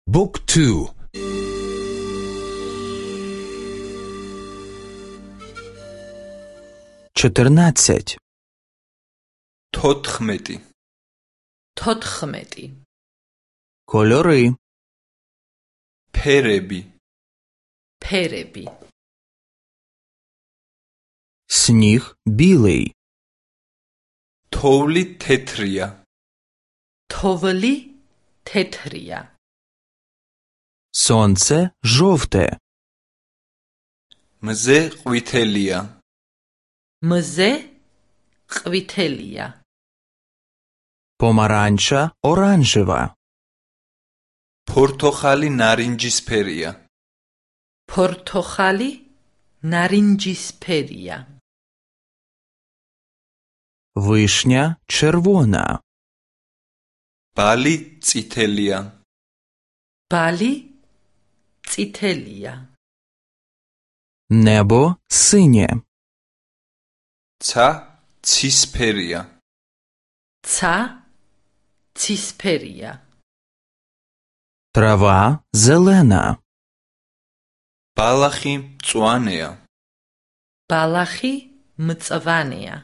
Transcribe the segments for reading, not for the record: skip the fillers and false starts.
Book 2. 14. 14. 14. Кольори. ფერები. ფერები. Сніг білий. თოვლი თეთრია. თოვლი თეთრია. Сонце жовте. მზე ყვითელია. მზე ყვითელია. Помаранча оранжева. ფორთოხალი ნარინჯისფერია. ფორთოხალი ნარინჯისფერია. Вишня червона. ბალი წითელია. ბალი წითელია. Небо синє. ცა ცისფერია. ცა ცისფერია. Трава зелена. ბალახი მწვანეა. ბალახი მწვანეა.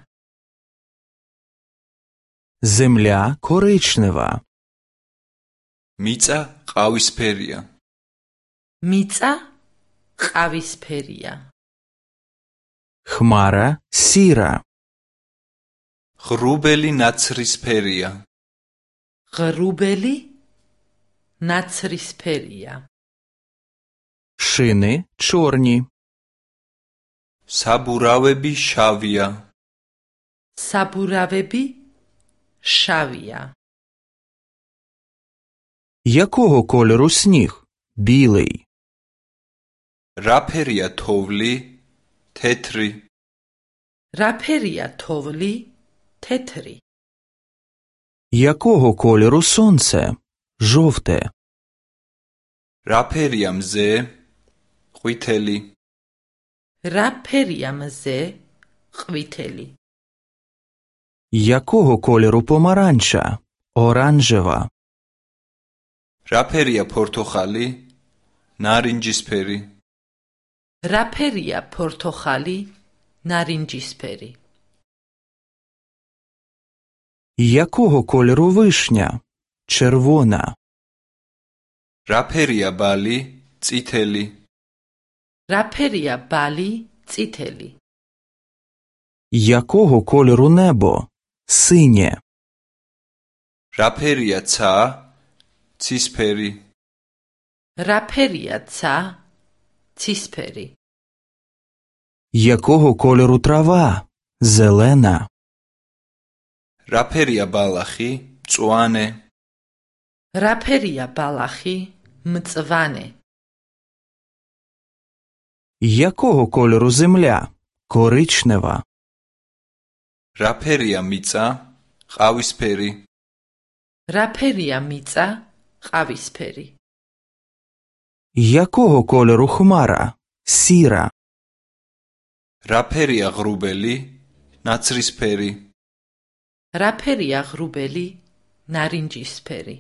Земля коричнева. მიწა ყავისფერია. მიწა ყავისფერია. Хмара сіра. ღრუბელი ნაცრისფერია. ღრუბელი ნაცრისფერია. Шини чорні. საბურავები შავია. საბურავები შავია. Якого кольору сніг? Білий. რა ფერია თოვლი? თეთრი. რა ფერია თოვლი? თეთრი. Якого кольору сонце? Жовте. რა ფერია მზე? ყვითელი. რა ფერია მზე? ყვითელი. Якого кольору помаранча? Оранжева. რა ფერია ფორთოხალი? ნარინჯისფერი. რა ფერია ფორთოხალი? ნარინჯისფერი. Якого кольору вишня? Червона. რა ფერია ბალი? წითელი. რა ფერია ბალი? წითელი. Якого кольору небо? Синє. რა ფერია ცა? ცისფერი. რა ფერია ცა? ცისფერი. Якого кольору трава? Зелена. რა ფერია ბალახი? მწვანე. რა ფერია ბალახი? მწვანე. Якого кольору земля? Коричнева. რა ფერია მიწა? ყავისფერი. რა ფერია მიწა? ყავისფერი. Якого кольору хмара? Сіра. რა ფერია ღრუბელი? ნაცრისფერი. რა ფერია ღრუბელი? ნარინჯისფერი.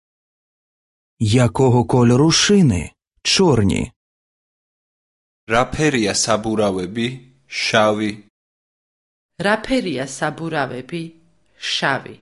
Якого кольору шини? Чорні. რა ფერია საბურავები? შავი. რა ფერია საბურავები? შავი.